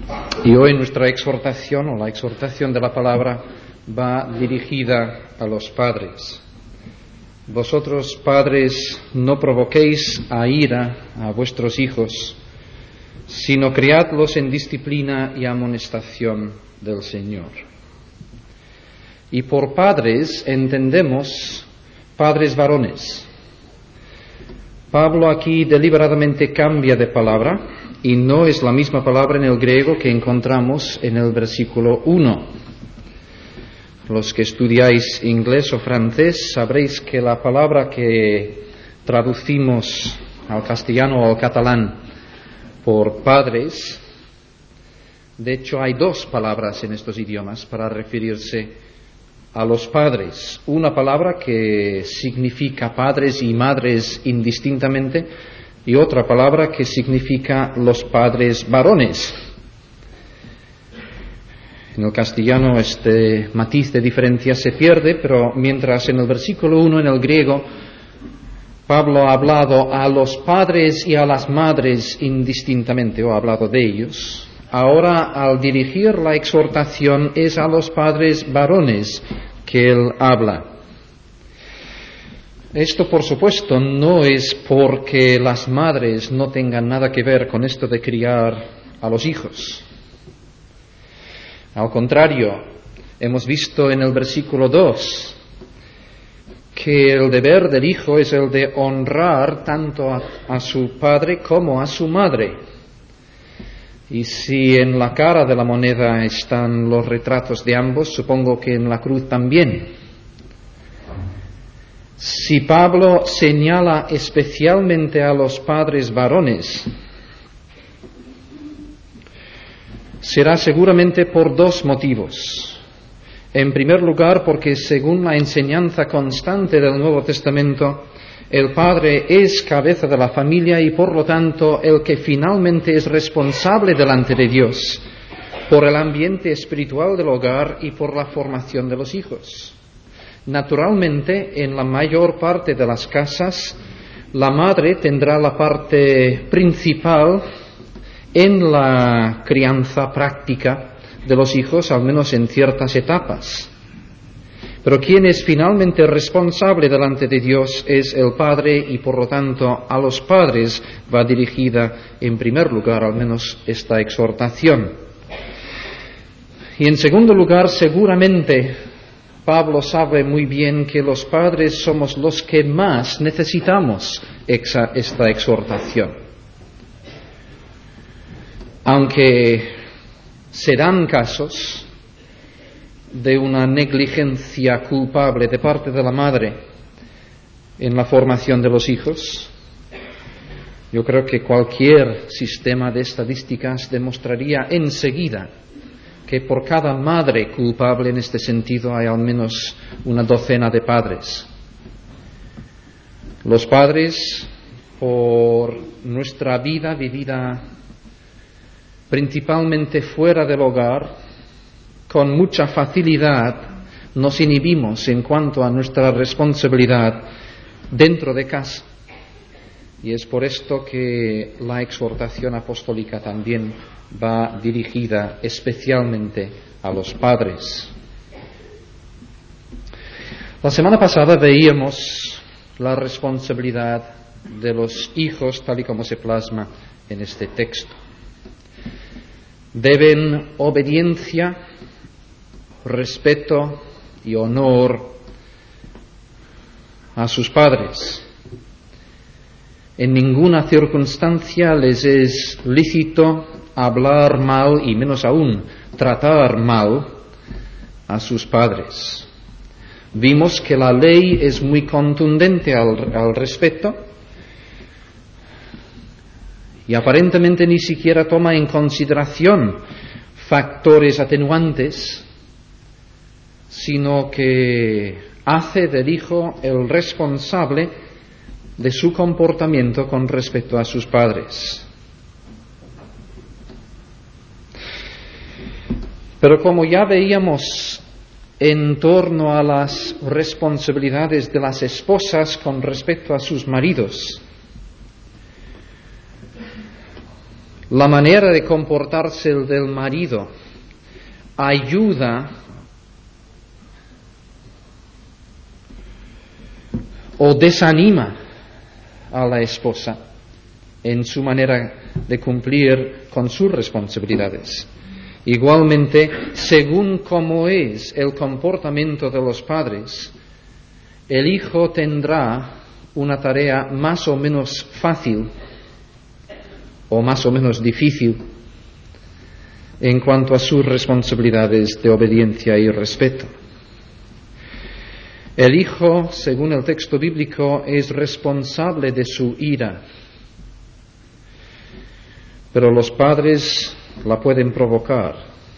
Y hoy nuestra exhortación, o la exhortación de la palabra, va dirigida a los padres. Vosotros, padres, no provoquéis a ira a vuestros hijos, sino criadlos en disciplina y amonestación del Señor. Y por padres entendemos padres varones. Pablo aquí deliberadamente cambia de palabra y no es la misma palabra en el griego que encontramos en el versículo 1. Los que estudiáis inglés o francés sabréis que la palabra que traducimos al castellano o al catalán por padres, de hecho hay dos palabras en estos idiomas para referirse a los padres. Una palabra que significa padres y madres indistintamente y otra palabra que significa los padres varones. En el castellano este matiz de diferencia se pierde, pero mientras en el versículo 1 en el griego Pablo ha hablado a los padres y a las madres indistintamente, o ha hablado de ellos, ahora al dirigir la exhortación es a los padres varones que él habla. Esto, por supuesto, no es porque las madres no tengan nada que ver con esto de criar a los hijos. Al contrario, hemos visto en el versículo 2 que el deber del hijo es el de honrar tanto a su padre como a su madre. Y si en la cara de la moneda están los retratos de ambos, supongo que en la cruz también. Si Pablo señala especialmente a los padres varones, será seguramente por dos motivos. En primer lugar, porque según la enseñanza constante del Nuevo Testamento, el padre es cabeza de la familia y por lo tanto el que finalmente es responsable delante de Dios por el ambiente espiritual del hogar y por la formación de los hijos. Naturalmente, en la mayor parte de las casas, la madre tendrá la parte principal en la crianza práctica de los hijos, al menos en ciertas etapas. Pero quien es finalmente responsable delante de Dios es el Padre y por lo tanto a los padres va dirigida en primer lugar al menos esta exhortación. Y en segundo lugar, seguramente Pablo sabe muy bien que los padres somos los que más necesitamos esta exhortación. Aunque se dan casos de una negligencia culpable de parte de la madre en la formación de los hijos, yo creo que cualquier sistema de estadísticas demostraría enseguida que por cada madre culpable en este sentido hay al menos una docena de padres. Los padres, por nuestra vida vivida principalmente fuera del hogar, con mucha facilidad nos inhibimos en cuanto a nuestra responsabilidad dentro de casa. Y es por esto que la exhortación apostólica también va dirigida especialmente a los padres. La semana pasada veíamos la responsabilidad de los hijos tal y como se plasma en este texto. Deben obediencia, respeto y honor a sus padres. En ninguna circunstancia les es lícito hablar mal y menos aún tratar mal a sus padres. Vimos que la ley es muy contundente al respecto y aparentemente ni siquiera toma en consideración factores atenuantes, sino que hace del hijo el responsable de su comportamiento con respecto a sus padres. Pero como ya veíamos en torno a las responsabilidades de las esposas con respecto a sus maridos, La manera de comportarse del marido ayuda o desanima a la esposa en su manera de cumplir con sus responsabilidades. Igualmente, según cómo es el comportamiento de los padres, el hijo tendrá una tarea más o menos fácil o más o menos difícil en cuanto a sus responsabilidades de obediencia y respeto. El hijo, según el texto bíblico, es responsable de su ira, pero los padres la pueden provocar.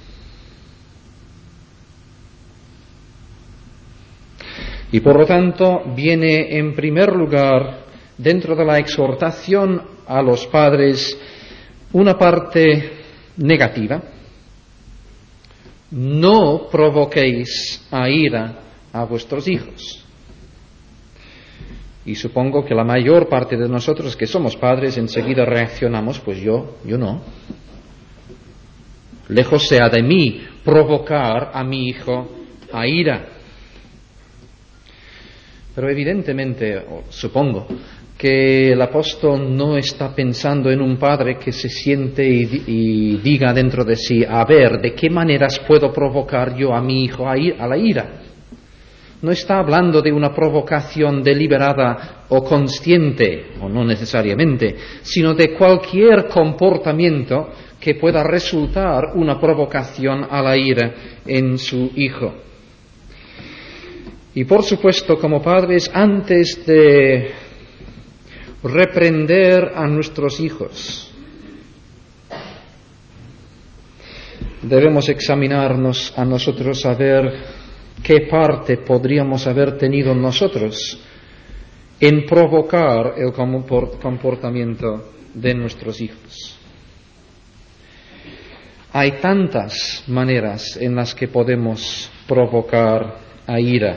Y por lo tanto viene en primer lugar, dentro de la exhortación a los padres, una parte negativa. No provoquéis a ira a vuestros hijos. Y supongo que la mayor parte de nosotros que somos padres enseguida reaccionamos, pues yo no. Lejos sea de mí provocar a mi hijo a ira. Pero evidentemente, supongo, que el apóstol no está pensando en un padre que se siente y diga dentro de sí, a ver, ¿de qué maneras puedo provocar yo a mi hijo a la ira? No está hablando de una provocación deliberada o consciente, o no necesariamente, sino de cualquier comportamiento que pueda resultar una provocación a la ira en su hijo. Y por supuesto, como padres, antes de reprender a nuestros hijos, debemos examinarnos a nosotros a ver qué parte podríamos haber tenido nosotros en provocar el comportamiento de nuestros hijos. Hay tantas maneras en las que podemos provocar a ira.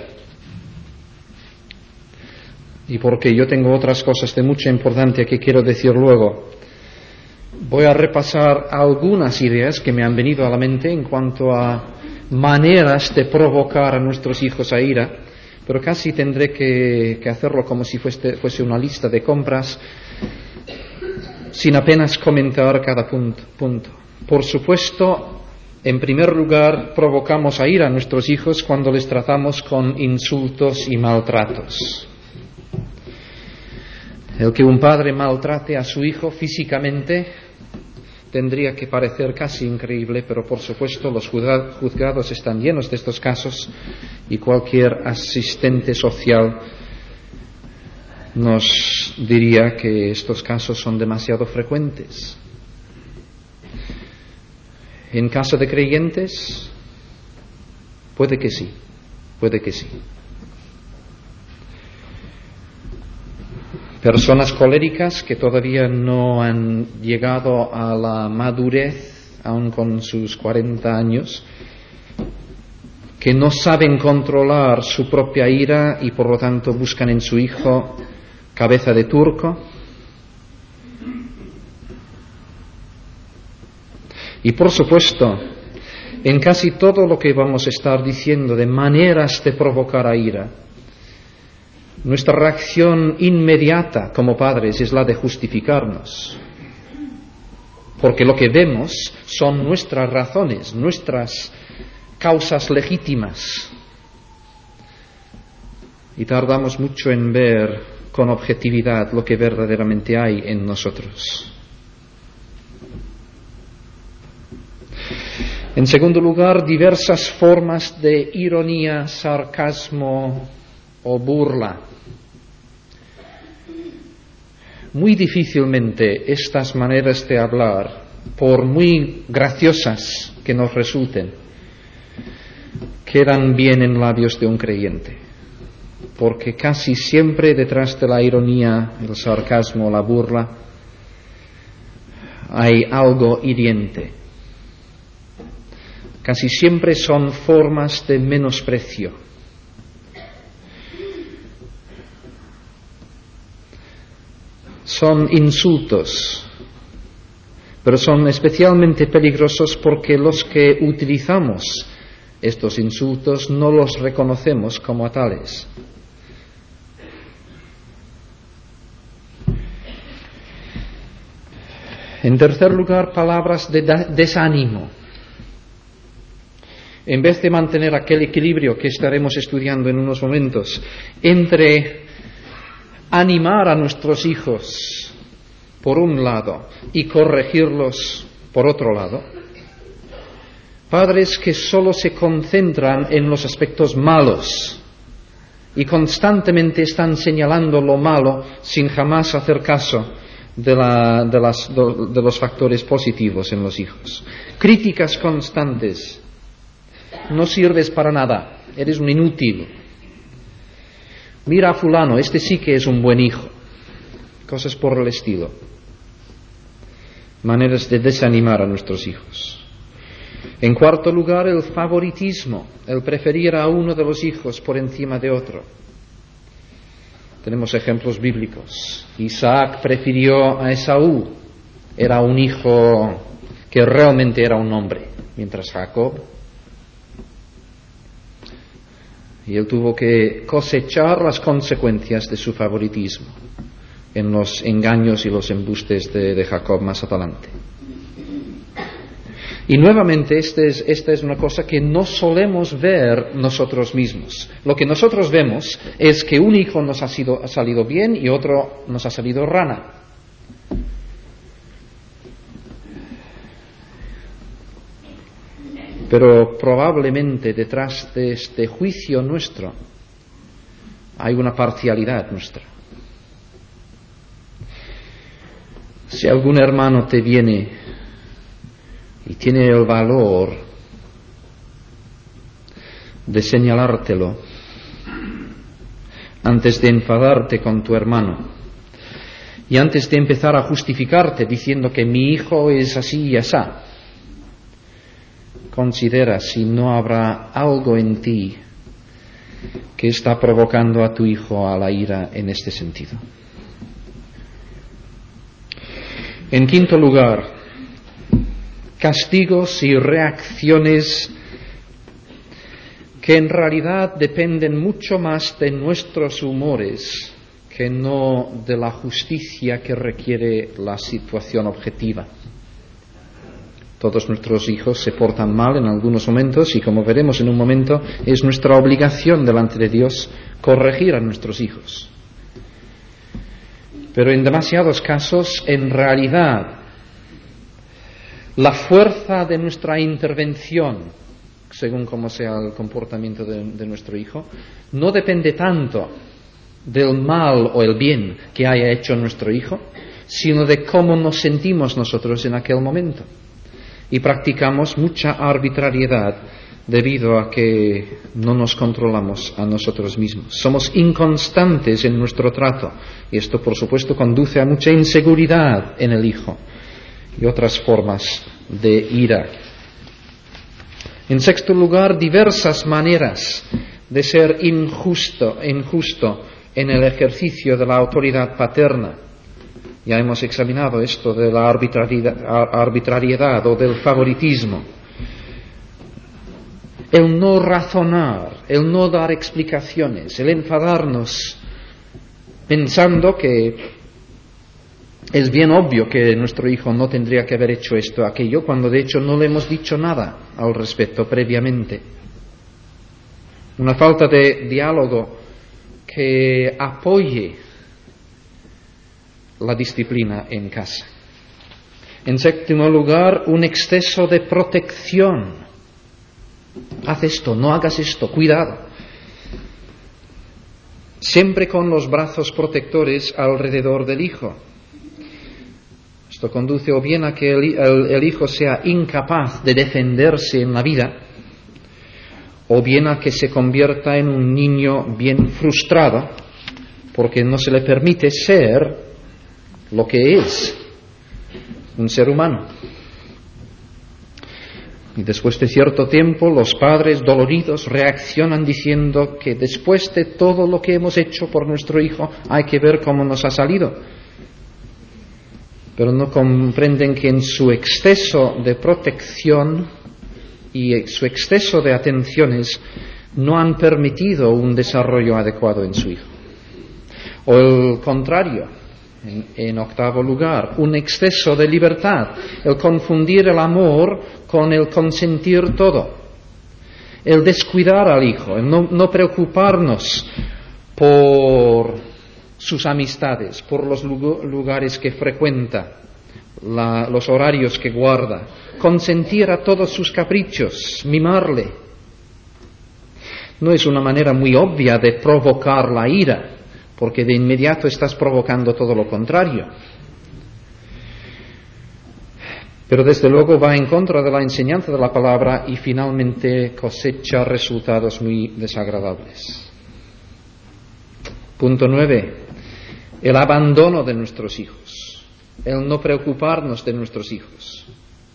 Y porque yo tengo otras cosas de mucha importancia que quiero decir luego, voy a repasar algunas ideas que me han venido a la mente en cuanto a maneras de provocar a nuestros hijos a ira, pero casi tendré que hacerlo como si fuese una lista de compras, sin apenas comentar cada punto. Por supuesto, en primer lugar, provocamos a ira a nuestros hijos cuando les tratamos con insultos y maltratos. El que un padre maltrate a su hijo físicamente tendría que parecer casi increíble, pero por supuesto los juzgados están llenos de estos casos y cualquier asistente social nos diría que estos casos son demasiado frecuentes. En caso de creyentes, puede que sí. Personas coléricas que todavía no han llegado a la madurez, aun con sus 40 años, que no saben controlar su propia ira y por lo tanto buscan en su hijo cabeza de turco. Y por supuesto, en casi todo lo que vamos a estar diciendo de maneras de provocar a ira, nuestra reacción inmediata como padres es la de justificarnos, porque lo que vemos son nuestras razones, nuestras causas legítimas, y tardamos mucho en ver con objetividad lo que verdaderamente hay en nosotros. En segundo lugar, diversas formas de ironía, sarcasmo o burla. Muy difícilmente estas maneras de hablar, por muy graciosas que nos resulten, quedan bien en labios de un creyente, porque casi siempre detrás de la ironía, el sarcasmo, la burla, hay algo hiriente. Casi siempre son formas de menosprecio. Son insultos pero son especialmente peligrosos porque los que utilizamos estos insultos no los reconocemos como tales. En tercer lugar, palabras de desánimo. En vez de mantener aquel equilibrio que estaremos estudiando en unos momentos entre animar a nuestros hijos por un lado y corregirlos por otro lado, padres que solo se concentran en los aspectos malos y constantemente están señalando lo malo sin jamás hacer caso de los factores positivos en los hijos. Críticas constantes. No sirves para nada, eres un inútil. Mira a fulano, este sí que es un buen hijo. Cosas por el estilo. Maneras de desanimar a nuestros hijos. En cuarto lugar, el favoritismo, el preferir a uno de los hijos por encima de otro. Tenemos ejemplos bíblicos. Isaac prefirió a Esaú, era un hijo que realmente era un hombre, mientras Jacob, y él tuvo que cosechar las consecuencias de su favoritismo en los engaños y los embustes de Jacob más adelante. Y nuevamente esta es una cosa que no solemos ver nosotros mismos. Lo que nosotros vemos es que un hijo nos ha salido bien y otro nos ha salido rana. Pero probablemente detrás de este juicio nuestro hay una parcialidad nuestra. Si algún hermano te viene y tiene el valor de señalártelo antes de enfadarte con tu hermano y antes de empezar a justificarte diciendo que mi hijo es así y asá, considera si no habrá algo en ti que está provocando a tu hijo a la ira en este sentido. En quinto lugar, castigos y reacciones que en realidad dependen mucho más de nuestros humores que no de la justicia que requiere la situación objetiva. Todos nuestros hijos se portan mal en algunos momentos y, como veremos en un momento, es nuestra obligación delante de Dios corregir a nuestros hijos. Pero en demasiados casos, en realidad, la fuerza de nuestra intervención, según como sea el comportamiento de nuestro hijo, no depende tanto del mal o el bien que haya hecho nuestro hijo, sino de cómo nos sentimos nosotros en aquel momento. Y practicamos mucha arbitrariedad debido a que no nos controlamos a nosotros mismos. Somos inconstantes en nuestro trato y esto, por supuesto, conduce a mucha inseguridad en el hijo y otras formas de ira. En sexto lugar, diversas maneras de ser injusto en el ejercicio de la autoridad paterna. Ya hemos examinado esto de la arbitrariedad o del favoritismo. El no razonar, el no dar explicaciones, el enfadarnos pensando que es bien obvio que nuestro hijo no tendría que haber hecho esto o aquello, cuando de hecho no le hemos dicho nada al respecto previamente. Una falta de diálogo que apoye la disciplina en casa. En séptimo lugar, un exceso de protección. Haz esto, no hagas esto, cuidado. Siempre con los brazos protectores alrededor del hijo. Esto conduce o bien a que el hijo sea incapaz de defenderse en la vida, o bien a que se convierta en un niño bien frustrado, porque no se le permite ser lo que es un ser humano. Y después de cierto tiempo, los padres doloridos reaccionan diciendo que después de todo lo que hemos hecho por nuestro hijo, hay que ver cómo nos ha salido. pero no comprenden que en su exceso de protección y su exceso de atenciones no han permitido un desarrollo adecuado en su hijo. O el contrario, en octavo lugar, un exceso de libertad, el confundir el amor con el consentir todo, el descuidar al hijo, el no preocuparnos por sus amistades, por los lugares que frecuenta, los horarios que guarda, consentir a todos sus caprichos, mimarle. No es una manera muy obvia de provocar la ira, porque de inmediato estás provocando todo lo contrario. Pero desde luego va en contra de la enseñanza de la palabra y finalmente cosecha resultados muy desagradables. Punto 9. El abandono de nuestros hijos, el no preocuparnos de nuestros hijos.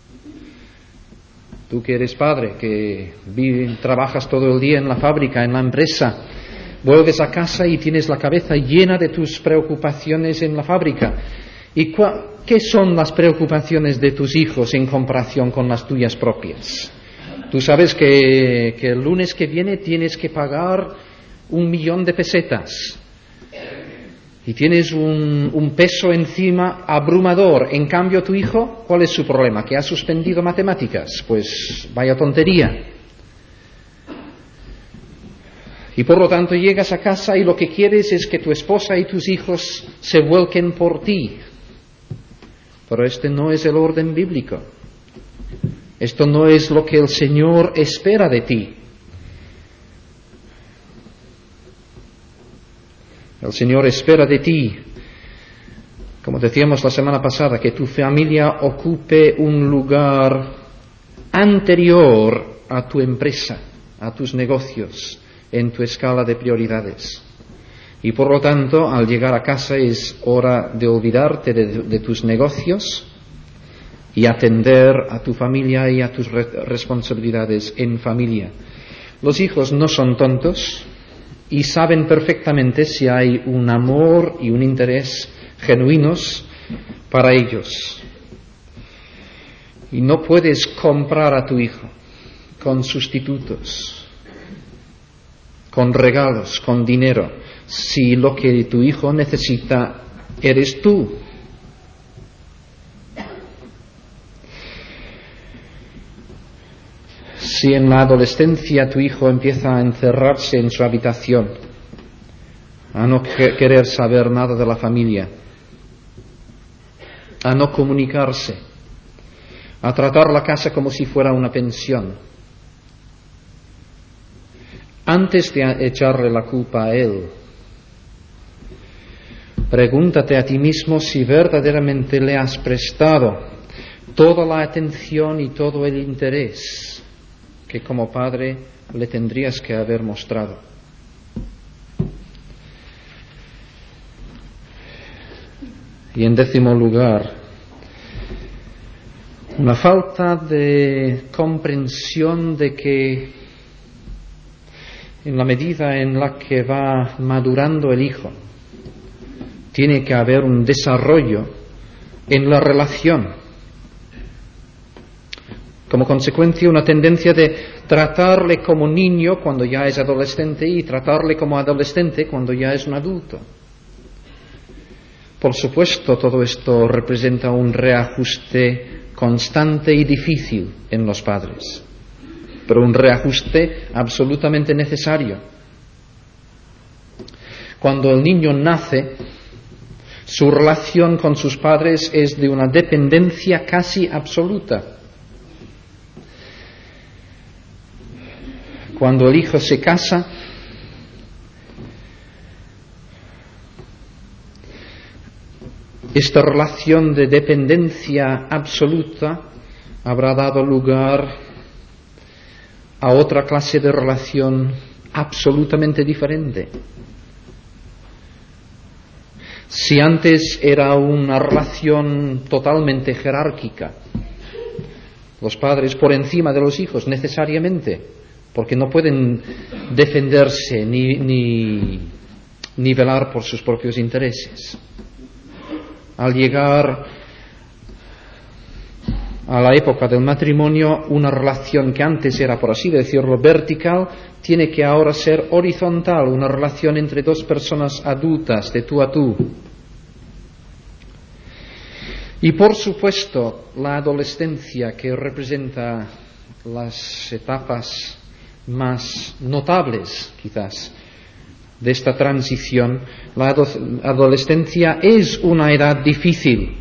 Tú que eres padre, que trabajas todo el día en la fábrica, en la empresa, vuelves a casa y tienes la cabeza llena de tus preocupaciones en la fábrica. ¿Y qué son las preocupaciones de tus hijos en comparación con las tuyas propias? Tú sabes que el lunes que viene tienes que pagar 1.000.000 de pesetas. Y tienes un peso encima abrumador. En cambio, tu hijo, ¿cuál es su problema? ¿Que ha suspendido matemáticas? Pues vaya tontería. Y por lo tanto llegas a casa y lo que quieres es que tu esposa y tus hijos se vuelquen por ti. Pero este no es el orden bíblico. Esto no es lo que el Señor espera de ti. El Señor espera de ti, como decíamos la semana pasada, que tu familia ocupe un lugar anterior a tu empresa, a tus negocios, en tu escala de prioridades. Y por lo tanto, al llegar a casa es hora de olvidarte de tus negocios y atender a tu familia y a tus responsabilidades en familia. Los hijos no son tontos y saben perfectamente si hay un amor y un interés genuinos para ellos. Y no puedes comprar a tu hijo con sustitutos, con regalos, con dinero, si lo que tu hijo necesita eres tú. Si en la adolescencia tu hijo empieza a encerrarse en su habitación, a no querer saber nada de la familia, a no comunicarse, a tratar la casa como si fuera una pensión, antes de echarle la culpa a él, pregúntate a ti mismo si verdaderamente le has prestado toda la atención y todo el interés que como padre le tendrías que haber mostrado. Y en 10º lugar, una falta de comprensión de que en la medida en la que va madurando el hijo, tiene que haber un desarrollo en la relación. Como consecuencia, una tendencia de tratarle como niño cuando ya es adolescente y tratarle como adolescente cuando ya es un adulto. Por supuesto, todo esto representa un reajuste constante y difícil en los padres, pero un reajuste absolutamente necesario. Cuando el niño nace, su relación con sus padres es de una dependencia casi absoluta. Cuando el hijo se casa, esta relación de dependencia absoluta habrá dado lugar a otra clase de relación absolutamente diferente. Si antes era una relación totalmente jerárquica, los padres por encima de los hijos necesariamente, porque no pueden defenderse ni velar por sus propios intereses. Al llegar a la época del matrimonio, una relación que antes era, por así decirlo, vertical, tiene que ahora ser horizontal, una relación entre dos personas adultas, de tú a tú. Y por supuesto, la adolescencia, que representa las etapas más notables, quizás, de esta transición, la adolescencia es una edad difícil.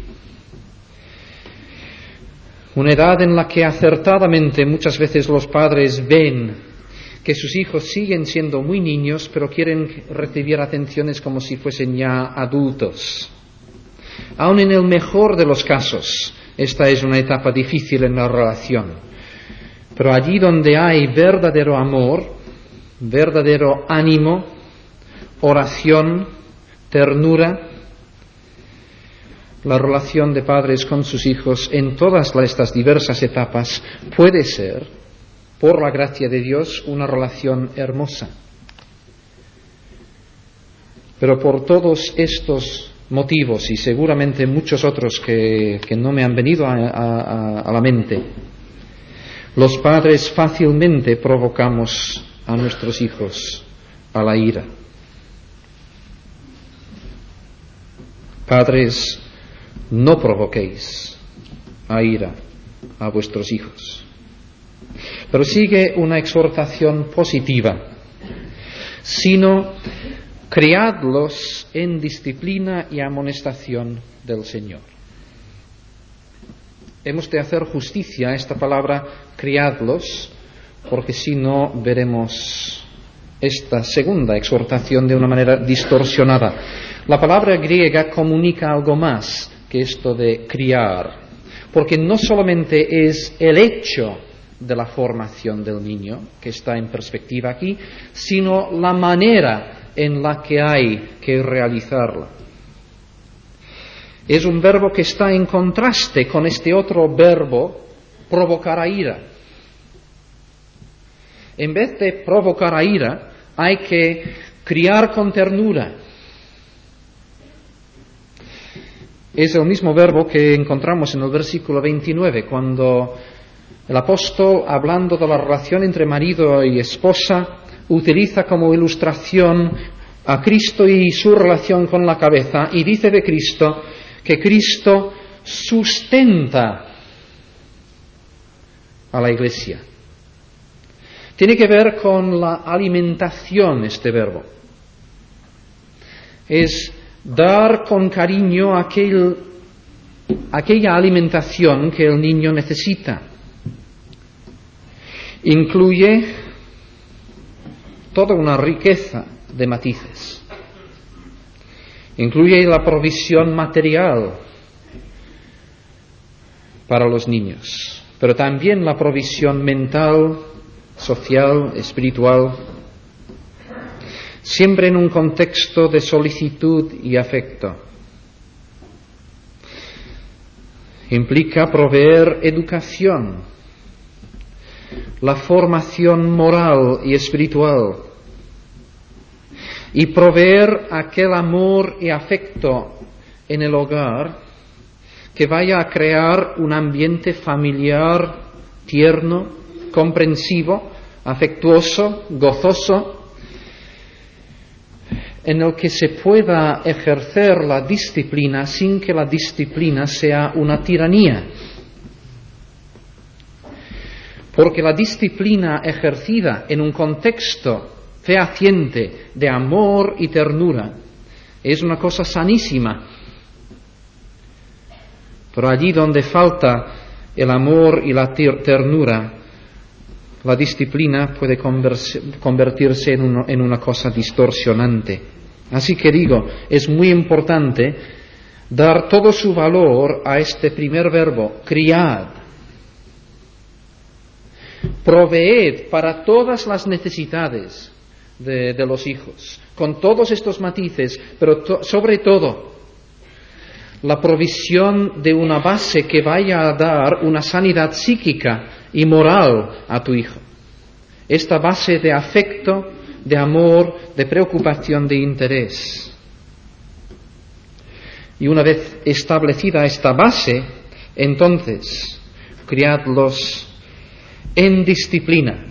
Una edad en la que acertadamente muchas veces los padres ven que sus hijos siguen siendo muy niños, pero quieren recibir atenciones como si fuesen ya adultos. Aun en el mejor de los casos, esta es una etapa difícil en la relación. Pero allí donde hay verdadero amor, verdadero ánimo, oración, ternura, la relación de padres con sus hijos en todas estas diversas etapas puede ser, por la gracia de Dios, una relación hermosa. Pero por todos estos motivos y seguramente muchos otros que no me han venido a la mente, los padres fácilmente provocamos a nuestros hijos a la ira. Padres, no provoquéis a ira a vuestros hijos. Pero sigue una exhortación positiva, sino criadlos en disciplina y amonestación del Señor. Hemos de hacer justicia a esta palabra criadlos, porque si no veremos esta segunda exhortación de una manera distorsionada. La palabra griega comunica algo más que esto de criar, porque no solamente es el hecho de la formación del niño que está en perspectiva aquí, sino la manera en la que hay que realizarla. Es un verbo que está en contraste con este otro verbo, provocar a ira. En vez de provocar a ira, hay que criar con ternura. Es el mismo verbo que encontramos en el versículo 29, cuando el apóstol, hablando de la relación entre marido y esposa, utiliza como ilustración a Cristo y su relación con la cabeza, y dice de Cristo que Cristo sustenta a la Iglesia. Tiene que ver con la alimentación este verbo. Es dar con cariño aquella alimentación que el niño necesita. Incluye toda una riqueza de matices. Incluye la provisión material para los niños, pero también la provisión mental, social, espiritual, siempre en un contexto de solicitud y afecto. Implica proveer educación, la formación moral y espiritual, y proveer aquel amor y afecto en el hogar que vaya a crear un ambiente familiar tierno, comprensivo, afectuoso, gozoso, en el que se pueda ejercer la disciplina sin que la disciplina sea una tiranía. Porque la disciplina ejercida en un contexto fehaciente de amor y ternura es una cosa sanísima. Pero allí donde falta el amor y la ternura, la disciplina puede convertirse en una cosa distorsionante. Así que digo, es muy importante dar todo su valor a este primer verbo, criad. Proveed para todas las necesidades de los hijos, con todos estos matices, pero sobre todo la provisión de una base que vaya a dar una sanidad psíquica y moral a tu hijo. Esta base de afecto, de amor, de preocupación, de interés. Y una vez establecida esta base, entonces criadlos en disciplina.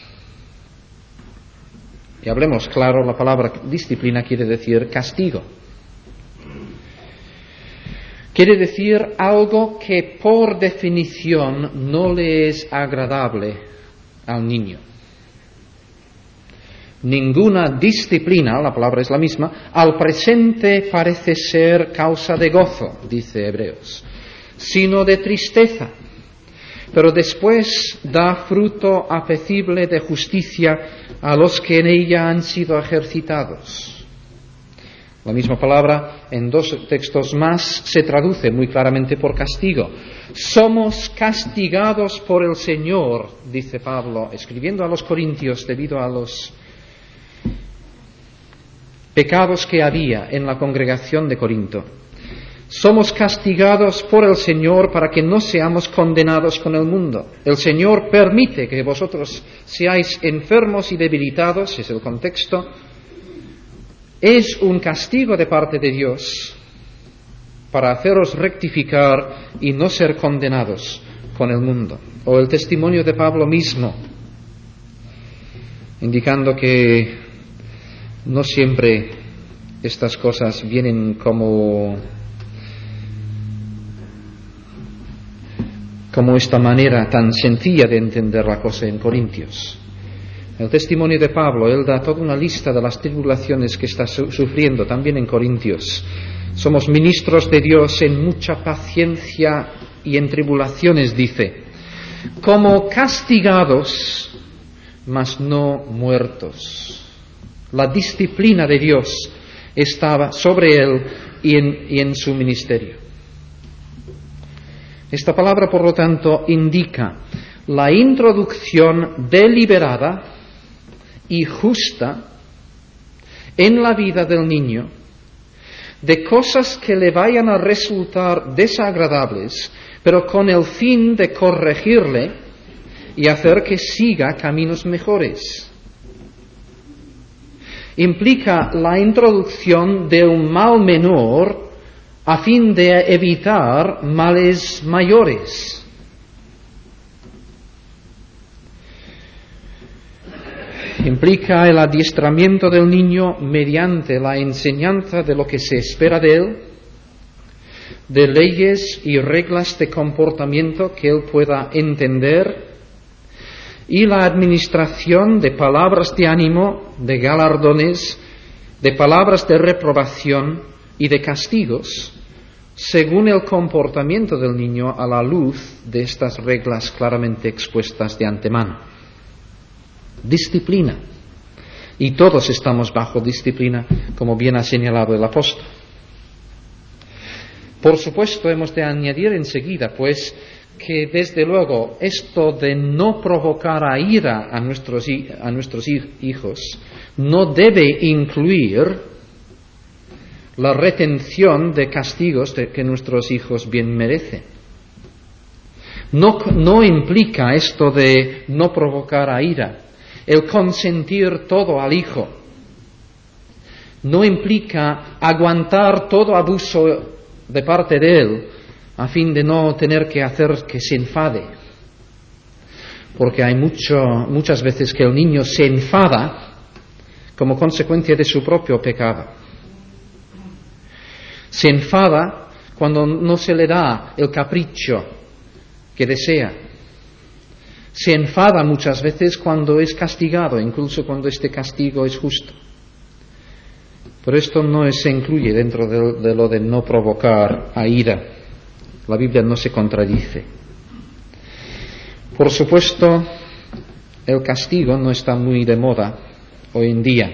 Y hablemos claro, la palabra disciplina quiere decir castigo. Quiere decir algo que por definición no le es agradable al niño. Ninguna disciplina, la palabra es la misma, al presente parece ser causa de gozo, dice Hebreos, sino de tristeza. Pero después da fruto apacible de justicia a los que en ella han sido ejercitados. La misma palabra en dos textos más se traduce muy claramente por castigo. Somos castigados por el Señor, dice Pablo, escribiendo a los Corintios debido a los pecados que había en la congregación de Corinto. Somos castigados por el Señor para que no seamos condenados con el mundo. El Señor permite que vosotros seáis enfermos y debilitados, es el contexto. Es un castigo de parte de Dios para haceros rectificar y no ser condenados con el mundo. O el testimonio de Pablo mismo, indicando que no siempre estas cosas vienen como esta manera tan sencilla de entender la cosa en Corintios. El testimonio de Pablo, él da toda una lista de las tribulaciones que está sufriendo también en Corintios. Somos ministros de Dios en mucha paciencia y en tribulaciones, dice, como castigados, mas no muertos. La disciplina de Dios estaba sobre él y en su ministerio. Esta palabra, por lo tanto, indica la introducción deliberada y justa en la vida del niño de cosas que le vayan a resultar desagradables, pero con el fin de corregirle y hacer que siga caminos mejores. Implica la introducción de un mal menor a fin de evitar males mayores. Implica el adiestramiento del niño mediante la enseñanza de lo que se espera de él, de leyes y reglas de comportamiento que él pueda entender, y la administración de palabras de ánimo, de galardones, de palabras de reprobación y de castigos, según el comportamiento del niño a la luz de estas reglas claramente expuestas de antemano. Disciplina. Y todos estamos bajo disciplina, como bien ha señalado el apóstol. Por supuesto, hemos de añadir enseguida, pues, que desde luego esto de no provocar a ira a nuestros hijos no debe incluir la retención de castigos que nuestros hijos bien merecen. No implica esto de no provocar a ira el consentir todo al hijo. No implica aguantar todo abuso de parte de él a fin de no tener que hacer que se enfade. Porque hay muchas veces que el niño se enfada como consecuencia de su propio pecado. Se enfada cuando no se le da el capricho que desea. Se enfada muchas veces cuando es castigado, incluso cuando este castigo es justo. Pero esto no se incluye dentro de lo de no provocar a ira. La Biblia no se contradice. Por supuesto, el castigo no está muy de moda hoy en día.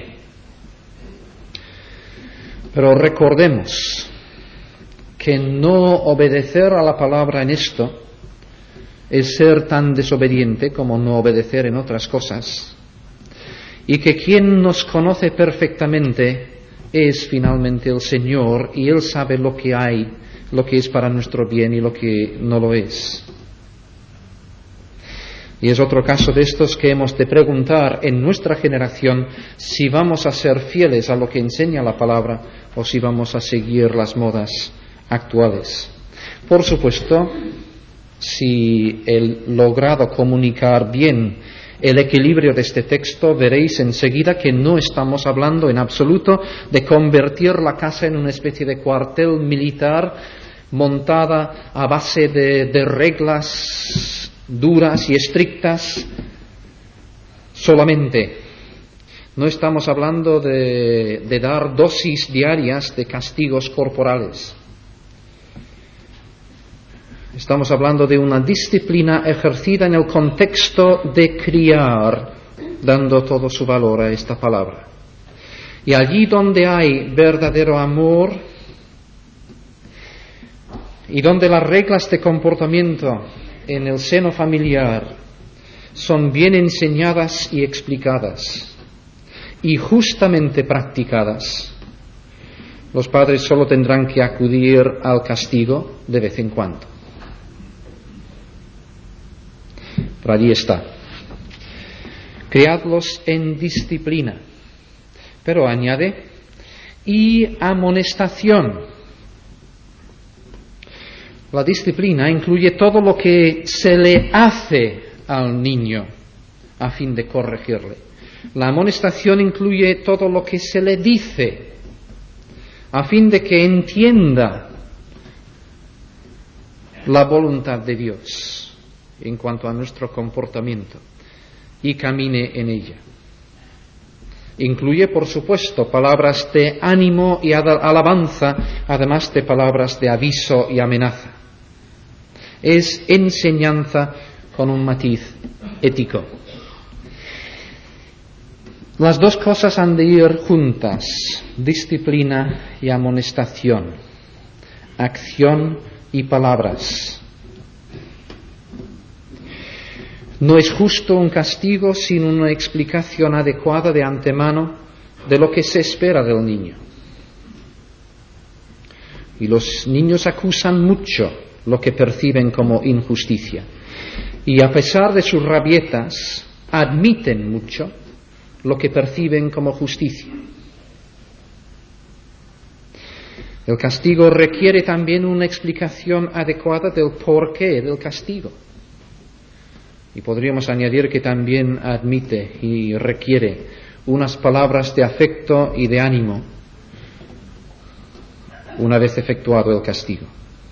Pero recordemos que no obedecer a la palabra en esto es ser tan desobediente como no obedecer en otras cosas, y que quien nos conoce perfectamente es finalmente el Señor, y Él sabe lo que hay, lo que es para nuestro bien y lo que no lo es. Y es otro caso de estos que hemos de preguntar en nuestra generación si vamos a ser fieles a lo que enseña la palabra o si vamos a seguir las modas actuales. Por supuesto, si he logrado comunicar bien el equilibrio de este texto, veréis enseguida que no estamos hablando en absoluto de convertir la casa en una especie de cuartel militar montada a base de reglas duras y estrictas solamente. No estamos hablando de dar dosis diarias de castigos corporales. Estamos hablando de una disciplina ejercida en el contexto de criar, dando todo su valor a esta palabra. Y allí donde hay verdadero amor y donde las reglas de comportamiento en el seno familiar son bien enseñadas y explicadas y justamente practicadas, los padres solo tendrán que acudir al castigo de vez en cuando. Pero allí está. Criadlos en disciplina. Pero añade, y amonestación. La disciplina incluye todo lo que se le hace al niño a fin de corregirle. La amonestación incluye todo lo que se le dice a fin de que entienda la voluntad de Dios en cuanto a nuestro comportamiento y camine en ella. Incluye, por supuesto, palabras de ánimo y alabanza, además de palabras de aviso y amenaza. Es enseñanza con un matiz ético. Las dos cosas han de ir juntas: disciplina y amonestación, acción y palabras. No es justo un castigo sin una explicación adecuada de antemano de lo que se espera del niño. Y los niños acusan mucho lo que perciben como injusticia. Y a pesar de sus rabietas, admiten mucho lo que perciben como justicia. El castigo requiere también una explicación adecuada del porqué del castigo. Y podríamos añadir que también admite y requiere unas palabras de afecto y de ánimo una vez efectuado el castigo.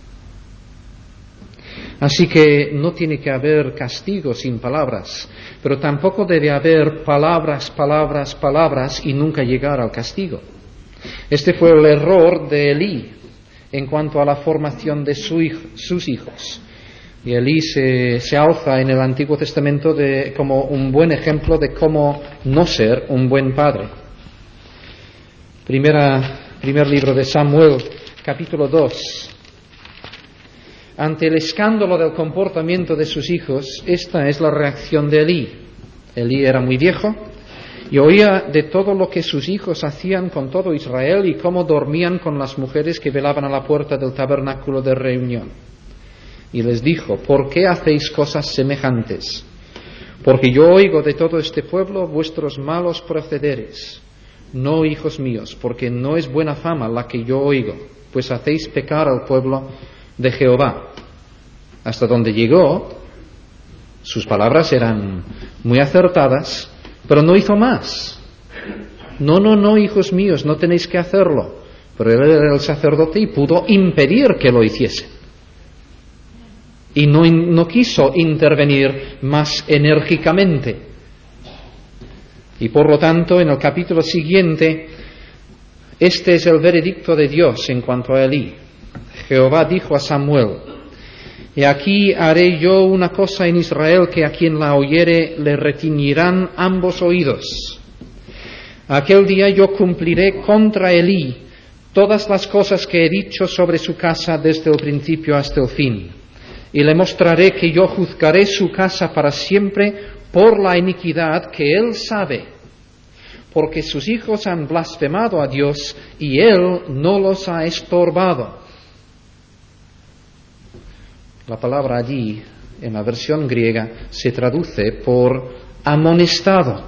Así que no tiene que haber castigo sin palabras, pero tampoco debe haber palabras y nunca llegar al castigo. Este fue el error de Elí en cuanto a la formación de sus hijos. Y Elí se alza en el Antiguo Testamento como un buen ejemplo de cómo no ser un buen padre. Primer libro de Samuel, capítulo 2. Ante el escándalo del comportamiento de sus hijos, esta es la reacción de Elí. Elí era muy viejo y oía de todo lo que sus hijos hacían con todo Israel y cómo dormían con las mujeres que velaban a la puerta del tabernáculo de reunión. Y les dijo: ¿por qué hacéis cosas semejantes? Porque yo oigo de todo este pueblo vuestros malos procederes. No, hijos míos, porque no es buena fama la que yo oigo, pues hacéis pecar al pueblo de Jehová. Hasta donde llegó, sus palabras eran muy acertadas, pero no hizo más. No, hijos míos, no tenéis que hacerlo. Pero él era el sacerdote y pudo impedir que lo hiciesen. Y no quiso intervenir más enérgicamente. Y por lo tanto, en el capítulo siguiente, este es el veredicto de Dios en cuanto a Elí. Jehová dijo a Samuel: y aquí haré yo una cosa en Israel que a quien la oyere le retiñirán ambos oídos. Aquel día yo cumpliré contra Elí todas las cosas que he dicho sobre su casa desde el principio hasta el fin. Y le mostraré que yo juzgaré su casa para siempre por la iniquidad que él sabe, porque sus hijos han blasfemado a Dios y él no los ha estorbado. La palabra allí, en la versión griega, se traduce por amonestado.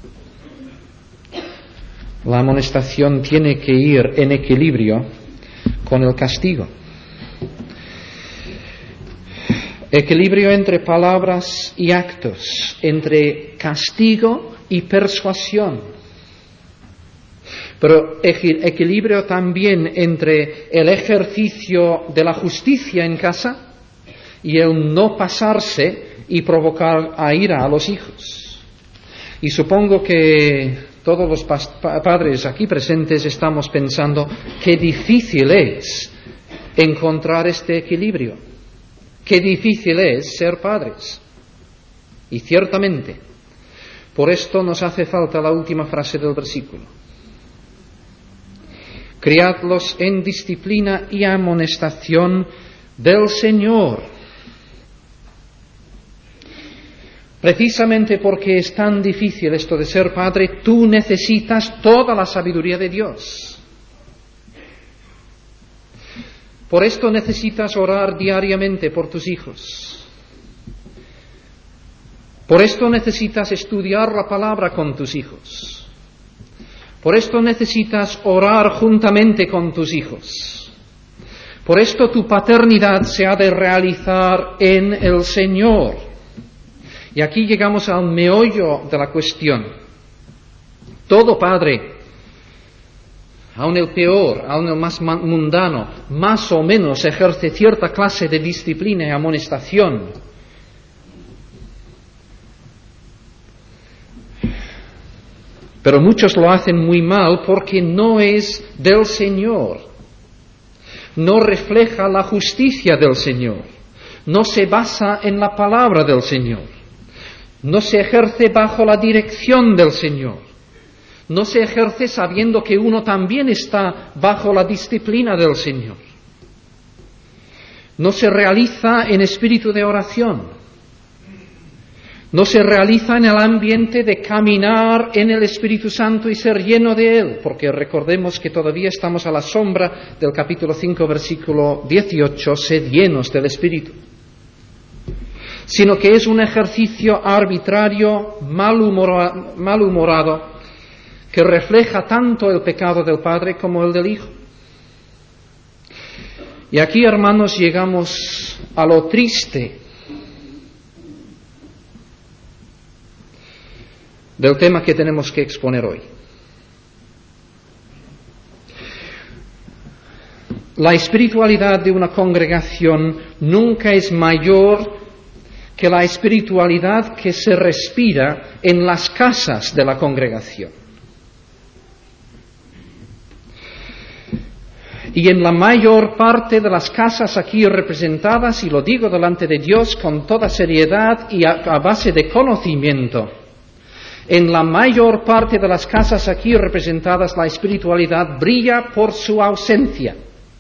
La amonestación tiene que ir en equilibrio con el castigo. Equilibrio entre palabras y actos, entre castigo y persuasión. Pero equilibrio también entre el ejercicio de la justicia en casa y el no pasarse y provocar a ira a los hijos. Y supongo que todos los padres aquí presentes estamos pensando qué difícil es encontrar este equilibrio. Qué difícil es ser padres. Y ciertamente, por esto nos hace falta la última frase del versículo. Criadlos en disciplina y amonestación del Señor. Precisamente porque es tan difícil esto de ser padre, tú necesitas toda la sabiduría de Dios. Por esto necesitas orar diariamente por tus hijos. Por esto necesitas estudiar la palabra con tus hijos. Por esto necesitas orar juntamente con tus hijos. Por esto tu paternidad se ha de realizar en el Señor. Y aquí llegamos al meollo de la cuestión. Todo padre, aun el peor, aun el más mundano, más o menos ejerce cierta clase de disciplina y amonestación. Pero muchos lo hacen muy mal porque no es del Señor. No refleja la justicia del Señor. No se basa en la palabra del Señor. No se ejerce bajo la dirección del Señor. No se ejerce sabiendo que uno también está bajo la disciplina del Señor. No se realiza en espíritu de oración. No se realiza en el ambiente de caminar en el Espíritu Santo y ser lleno de Él, porque recordemos que todavía estamos a la sombra del capítulo 5, versículo 18, sed llenos del Espíritu. Sino que es un ejercicio arbitrario, malhumorado, que refleja tanto el pecado del padre como el del hijo. Y aquí, hermanos, llegamos a lo triste del tema que tenemos que exponer hoy. La espiritualidad de una congregación nunca es mayor que la espiritualidad que se respira en las casas de la congregación. Y en la mayor parte de las casas aquí representadas, y lo digo delante de Dios con toda seriedad y a base de conocimiento, en la mayor parte de las casas aquí representadas la espiritualidad brilla por su ausencia.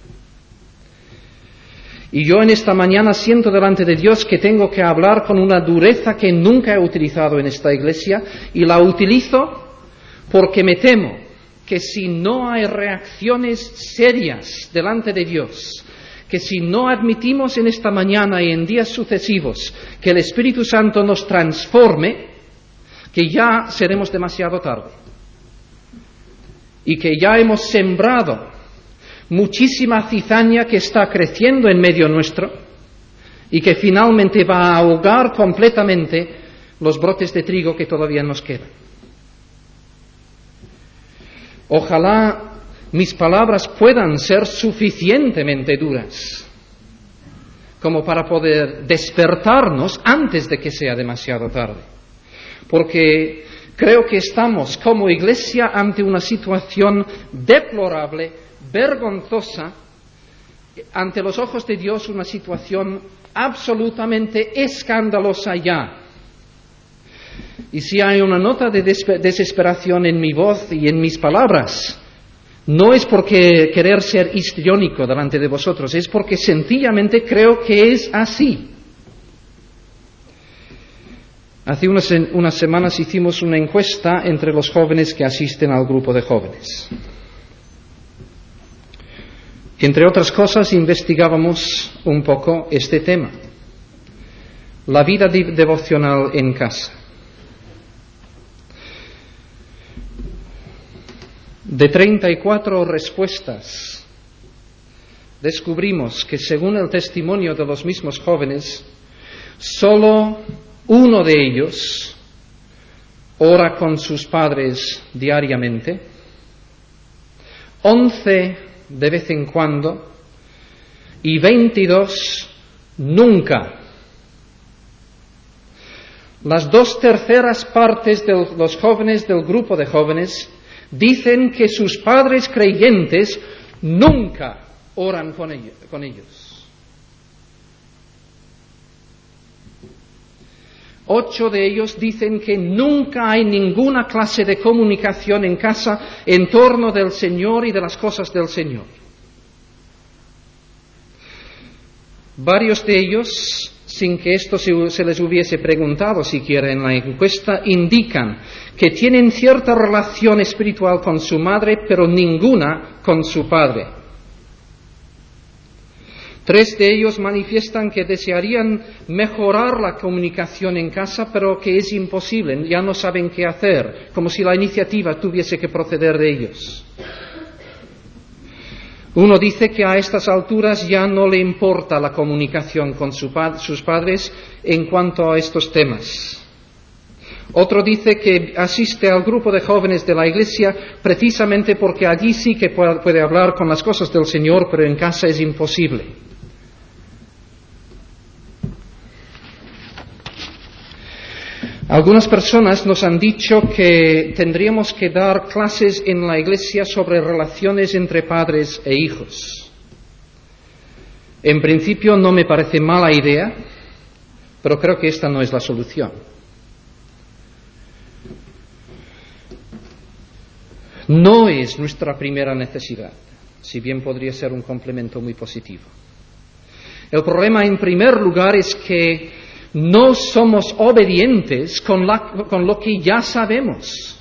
Y yo en esta mañana siento delante de Dios que tengo que hablar con una dureza que nunca he utilizado en esta iglesia, y la utilizo porque me temo que si no hay reacciones serias delante de Dios, que si no admitimos en esta mañana y en días sucesivos que el Espíritu Santo nos transforme, que ya seremos demasiado tarde. Y que ya hemos sembrado muchísima cizaña que está creciendo en medio nuestro y que finalmente va a ahogar completamente los brotes de trigo que todavía nos quedan. Ojalá mis palabras puedan ser suficientemente duras como para poder despertarnos antes de que sea demasiado tarde. Porque creo que estamos como iglesia ante una situación deplorable, vergonzosa, ante los ojos de Dios una situación absolutamente escandalosa ya. Y si hay una nota de desesperación en mi voz y en mis palabras, no es porque querer ser histriónico delante de vosotros, es porque sencillamente creo que es así. Hace unas semanas hicimos una encuesta entre los jóvenes que asisten al grupo de jóvenes. Entre otras cosas, investigábamos un poco este tema, la vida devocional en casa. De 34 respuestas, descubrimos que según el testimonio de los mismos jóvenes, Solo uno de ellos ora con sus padres diariamente, 11 de vez en cuando y 22 nunca. Las 2/3 partes de los jóvenes del grupo de jóvenes dicen que sus padres creyentes nunca oran con ellos. 8 de ellos dicen que nunca hay ninguna clase de comunicación en casa en torno del Señor y de las cosas del Señor. Varios de ellos, sin que esto se les hubiese preguntado siquiera en la encuesta, indican que tienen cierta relación espiritual con su madre, pero ninguna con su padre. 3 de ellos manifiestan que desearían mejorar la comunicación en casa, pero que es imposible, ya no saben qué hacer, como si la iniciativa tuviese que proceder de ellos. Uno dice que a estas alturas ya no le importa la comunicación con sus padres en cuanto a estos temas. Otro dice que asiste al grupo de jóvenes de la iglesia precisamente porque allí sí que puede hablar con las cosas del Señor, pero en casa es imposible. Algunas personas nos han dicho que tendríamos que dar clases en la iglesia sobre relaciones entre padres e hijos. En principio no me parece mala idea, pero creo que esta no es la solución. No es nuestra primera necesidad, si bien podría ser un complemento muy positivo. El problema, en primer lugar, es que no somos obedientes con lo que ya sabemos.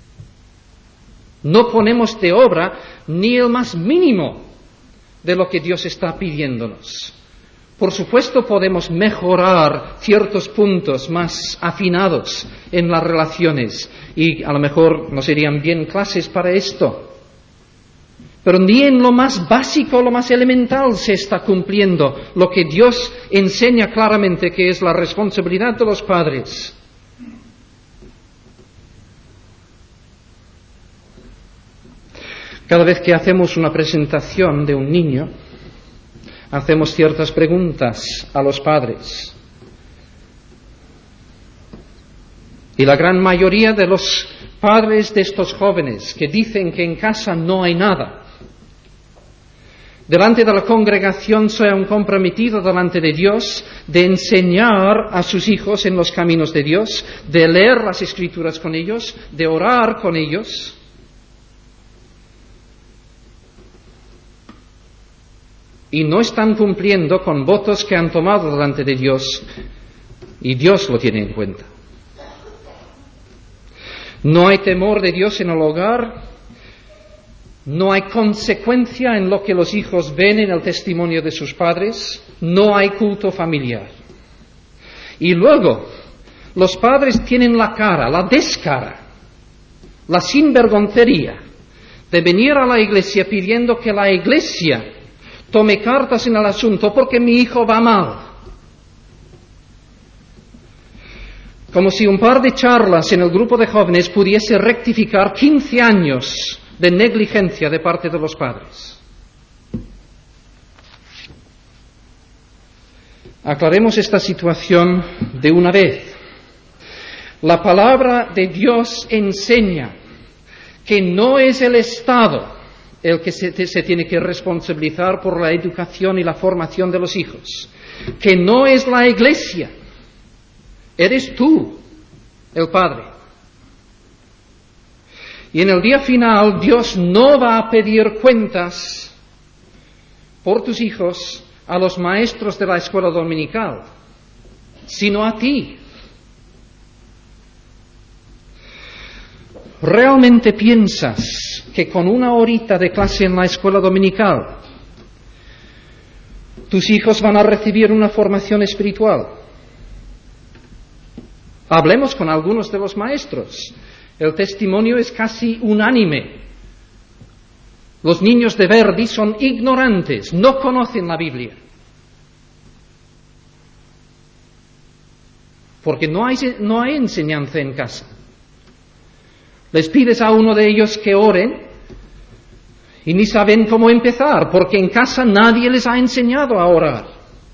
No ponemos de obra ni el más mínimo de lo que Dios está pidiéndonos. Por supuesto, podemos mejorar ciertos puntos más afinados en las relaciones y a lo mejor nos irían bien clases para esto. Pero ni en lo más básico, lo más elemental se está cumpliendo lo que Dios enseña claramente que es la responsabilidad de los padres. Cada vez que hacemos una presentación de un niño, hacemos ciertas preguntas a los padres. Y la gran mayoría de los padres de estos jóvenes que dicen que en casa no hay nada, delante de la congregación se han comprometido delante de Dios de enseñar a sus hijos en los caminos de Dios, de leer las Escrituras con ellos, de orar con ellos. Y no están cumpliendo con votos que han tomado delante de Dios, y Dios lo tiene en cuenta. No hay temor de Dios en el hogar. No hay consecuencia en lo que los hijos ven en el testimonio de sus padres. No hay culto familiar. Y luego, los padres tienen la cara, la descara, la sinvergoncería de venir a la iglesia pidiendo que la iglesia tome cartas en el asunto porque mi hijo va mal. Como si un par de charlas en el grupo de jóvenes pudiese rectificar 15 años de negligencia de parte de los padres. Aclaremos esta situación de una vez. La palabra de Dios enseña que no es el Estado el que se tiene que responsabilizar por la educación y la formación de los hijos, que no es la iglesia, eres tú, el padre. Y en el día final Dios no va a pedir cuentas por tus hijos a los maestros de la escuela dominical, sino a ti. ¿Realmente piensas que con una horita de clase en la escuela dominical tus hijos van a recibir una formación espiritual? Hablemos con algunos de los maestros. El testimonio es casi unánime. Los niños de Verdi son ignorantes, no conocen la Biblia. porque no hay enseñanza en casa. Les pides a uno de ellos que oren y ni saben cómo empezar, porque en casa nadie les ha enseñado a orar.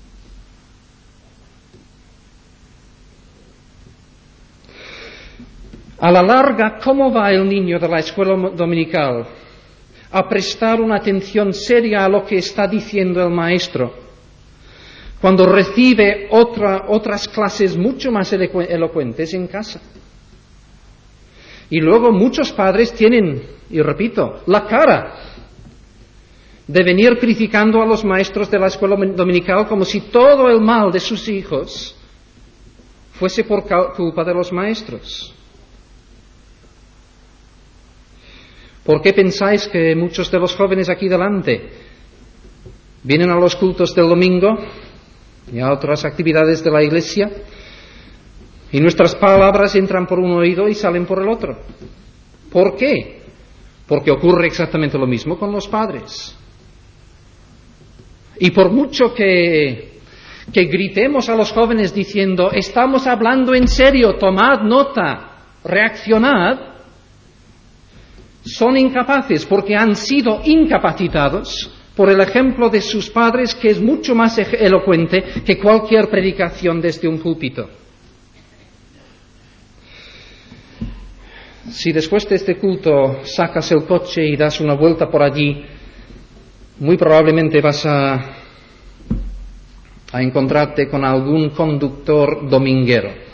A la larga, ¿cómo va el niño de la escuela dominical a prestar una atención seria a lo que está diciendo el maestro cuando recibe otras clases mucho más elocuentes en casa? Y luego muchos padres tienen, y repito, la cara de venir criticando a los maestros de la escuela dominical como si todo el mal de sus hijos fuese por culpa de los maestros. ¿Por qué pensáis que muchos de los jóvenes aquí delante vienen a los cultos del domingo y a otras actividades de la iglesia y nuestras palabras entran por un oído y salen por el otro? ¿Por qué? Porque ocurre exactamente lo mismo con los padres. Y por mucho que gritemos a los jóvenes diciendo, estamos hablando en serio, tomad nota, reaccionad, son incapaces porque han sido incapacitados por el ejemplo de sus padres, que es mucho más elocuente que cualquier predicación desde un púlpito. Si después de este culto sacas el coche y das una vuelta por allí, muy probablemente vas a encontrarte con algún conductor dominguero.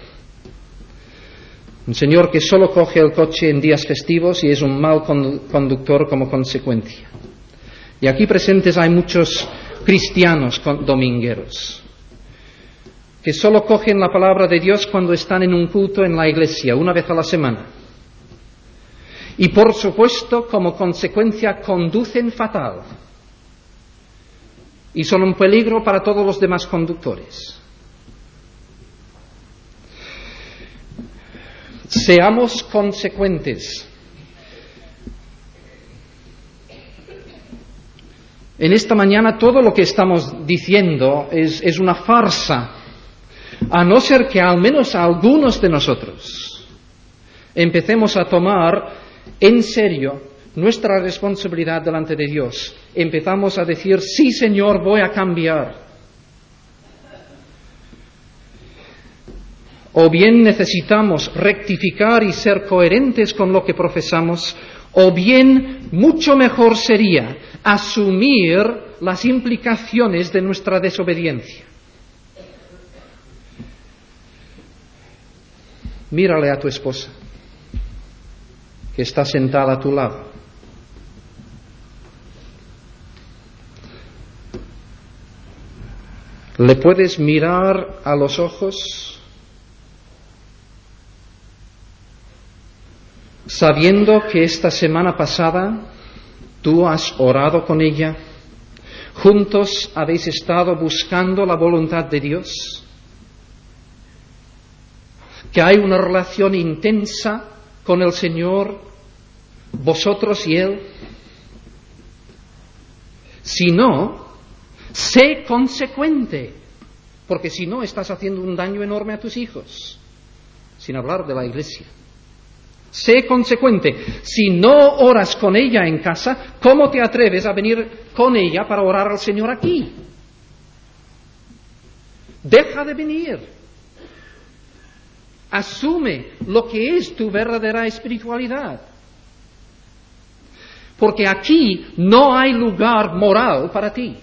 Un señor que solo coge el coche en días festivos y es un mal conductor como consecuencia. Y aquí presentes hay muchos cristianos domingueros que solo cogen la palabra de Dios cuando están en un culto en la iglesia, una vez a la semana. Y por supuesto, como consecuencia, conducen fatal. Y son un peligro para todos los demás conductores. Seamos consecuentes. En esta mañana todo lo que estamos diciendo es una farsa, a no ser que al menos algunos de nosotros empecemos a tomar en serio nuestra responsabilidad delante de Dios. Empezamos a decir, sí Señor, voy a cambiar. O bien necesitamos rectificar y ser coherentes con lo que profesamos, o bien mucho mejor sería asumir las implicaciones de nuestra desobediencia. Mírale a tu esposa, que está sentada a tu lado. ¿Le puedes mirar a los ojos sabiendo que esta semana pasada tú has orado con ella, juntos habéis estado buscando la voluntad de Dios, que hay una relación intensa con el Señor, vosotros y Él? Si no, sé consecuente, porque si no estás haciendo un daño enorme a tus hijos, sin hablar de la iglesia. Sé consecuente. Si no oras con ella en casa, ¿cómo te atreves a venir con ella para orar al Señor aquí? Deja de venir. Asume lo que es tu verdadera espiritualidad. Porque aquí no hay lugar moral para ti.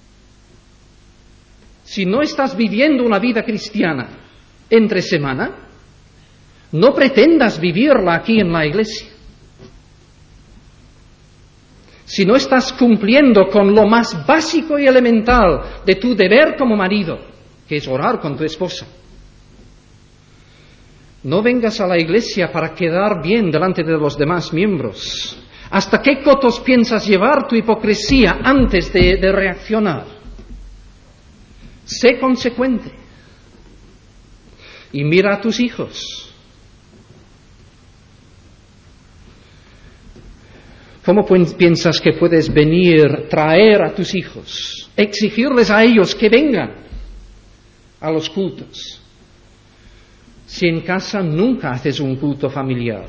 Si no estás viviendo una vida cristiana entre semana, no pretendas vivirla aquí en la iglesia. Si no estás cumpliendo con lo más básico y elemental de tu deber como marido, que es orar con tu esposa, no vengas a la iglesia para quedar bien delante de los demás miembros. ¿Hasta qué cotos piensas llevar tu hipocresía antes de reaccionar? Sé consecuente. Y mira a tus hijos. ¿Cómo piensas que puedes venir, traer a tus hijos, exigirles a ellos que vengan a los cultos, si en casa nunca haces un culto familiar?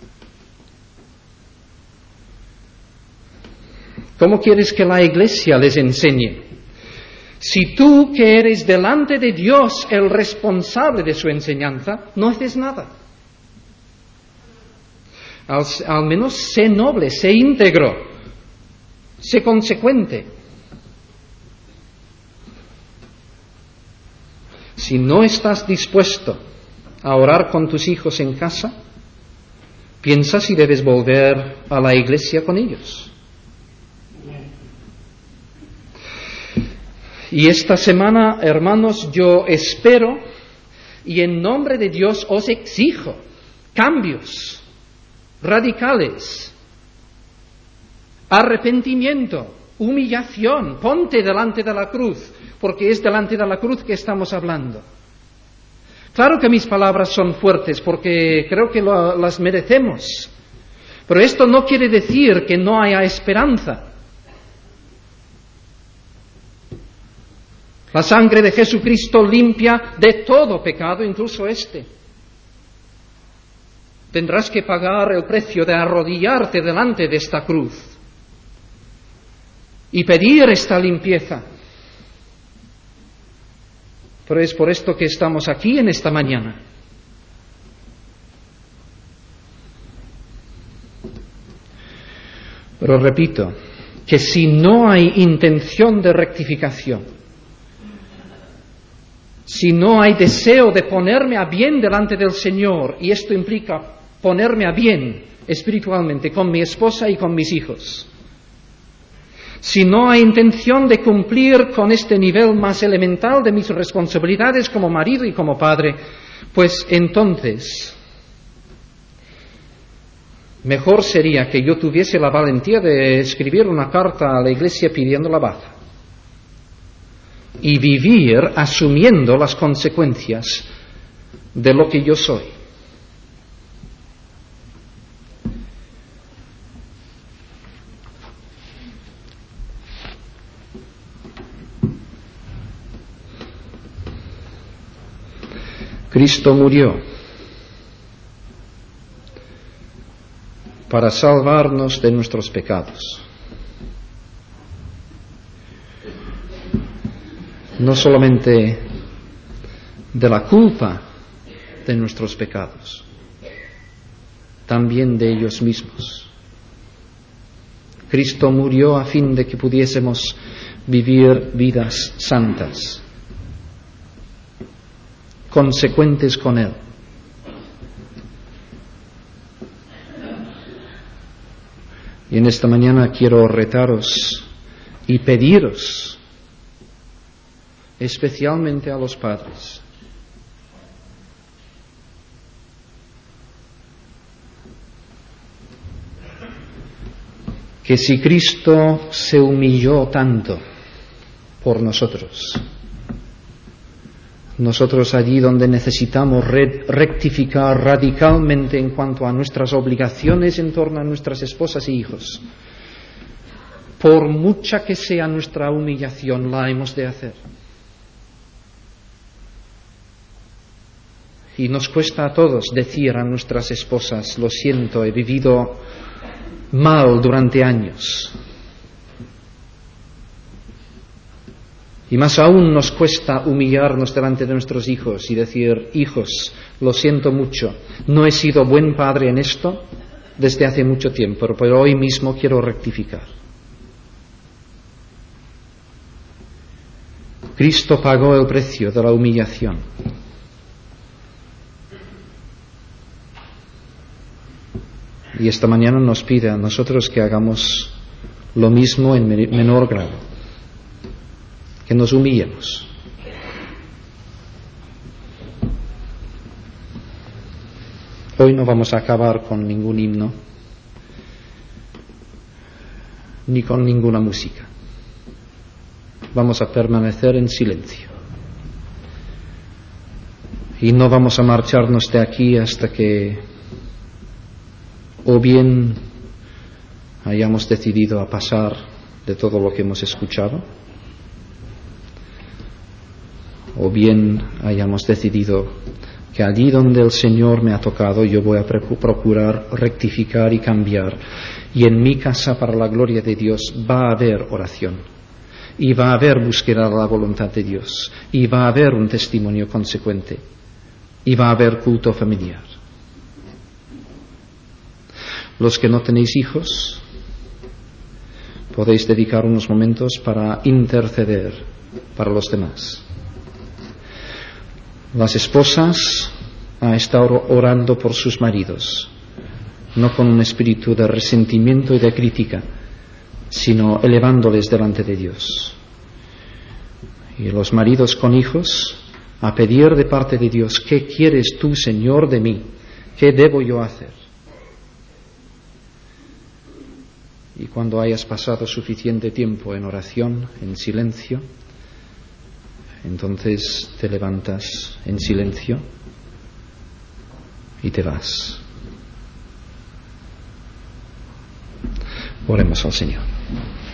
¿Cómo quieres que la Iglesia les enseñe? Si tú, que eres delante de Dios el responsable de su enseñanza, no haces nada. Al menos sé noble, sé íntegro, sé consecuente. Si no estás dispuesto a orar con tus hijos en casa, piensa si debes volver a la iglesia con ellos. Y esta semana, hermanos, yo espero y en nombre de Dios os exijo cambios radicales, arrepentimiento, humillación. Ponte delante de la cruz, porque es delante de la cruz que estamos hablando. Claro que mis palabras son fuertes, porque creo que las merecemos, pero esto no quiere decir que no haya esperanza. La sangre de Jesucristo limpia de todo pecado, incluso este. Tendrás que pagar el precio de arrodillarte delante de esta cruz y pedir esta limpieza. Pero es por esto que estamos aquí en esta mañana. Pero repito, que si no hay intención de rectificación, si no hay deseo de ponerme a bien delante del Señor, y esto implica ponerme a bien espiritualmente con mi esposa y con mis hijos, si no hay intención de cumplir con este nivel más elemental de mis responsabilidades como marido y como padre, pues entonces mejor sería que yo tuviese la valentía de escribir una carta a la iglesia pidiendo la baja y vivir asumiendo las consecuencias de lo que yo soy. Cristo murió para salvarnos de nuestros pecados. No solamente de la culpa de nuestros pecados, también de ellos mismos. Cristo murió a fin de que pudiésemos vivir vidas santas, consecuentes con Él. Y en esta mañana quiero retaros y pediros, especialmente a los padres, que si Cristo se humilló tanto por nosotros, nosotros allí donde necesitamos rectificar radicalmente en cuanto a nuestras obligaciones en torno a nuestras esposas y hijos, por mucha que sea nuestra humillación, la hemos de hacer. Y nos cuesta a todos decir a nuestras esposas: lo siento, he vivido mal durante años. Y más aún nos cuesta humillarnos delante de nuestros hijos y decir: hijos, lo siento mucho, no he sido buen padre en esto desde hace mucho tiempo, pero hoy mismo quiero rectificar. Cristo pagó el precio de la humillación. Y esta mañana nos pide a nosotros que hagamos lo mismo en menor grado, que nos humillemos. Hoy no vamos a acabar con ningún himno, ni con ninguna música. Vamos a permanecer en silencio. Y no vamos a marcharnos de aquí hasta que o bien hayamos decidido a pasar de todo lo que hemos escuchado, o bien hayamos decidido que que allí donde el Señor me ha tocado yo voy a procurar rectificar y cambiar. Y en mi casa, para la gloria de Dios, va a haber oración. Y va a haber búsqueda de la voluntad de Dios. Y va a haber un testimonio consecuente. Y va a haber culto familiar. Los que no tenéis hijos, podéis dedicar unos momentos para interceder para los demás. Las esposas a estar orando por sus maridos, no con un espíritu de resentimiento y de crítica, sino elevándoles delante de Dios. Y los maridos con hijos a pedir de parte de Dios: ¿qué quieres tú, Señor, de mí? ¿Qué debo yo hacer? Y cuando hayas pasado suficiente tiempo en oración, en silencio, entonces te levantas en silencio y te vas. Oremos al Señor.